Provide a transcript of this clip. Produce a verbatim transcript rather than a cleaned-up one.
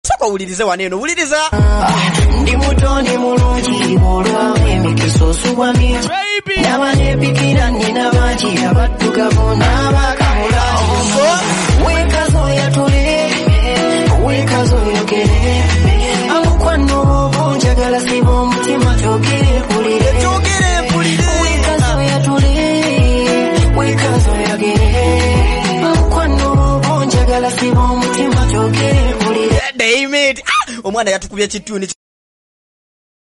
soko ulirize waneno uliriza ndi mutoni mulungi olwa emikiso suwami nabane bikira nina baji abatuka bona bakamula wekazo yatule wekazo yogere amukwano bonjagala sibo mutima togere kulire togere kulire wekazo yatule wekazo yogere amukwano bonjagala sibo mutima togere kulire damn it omwana yatukubye kituni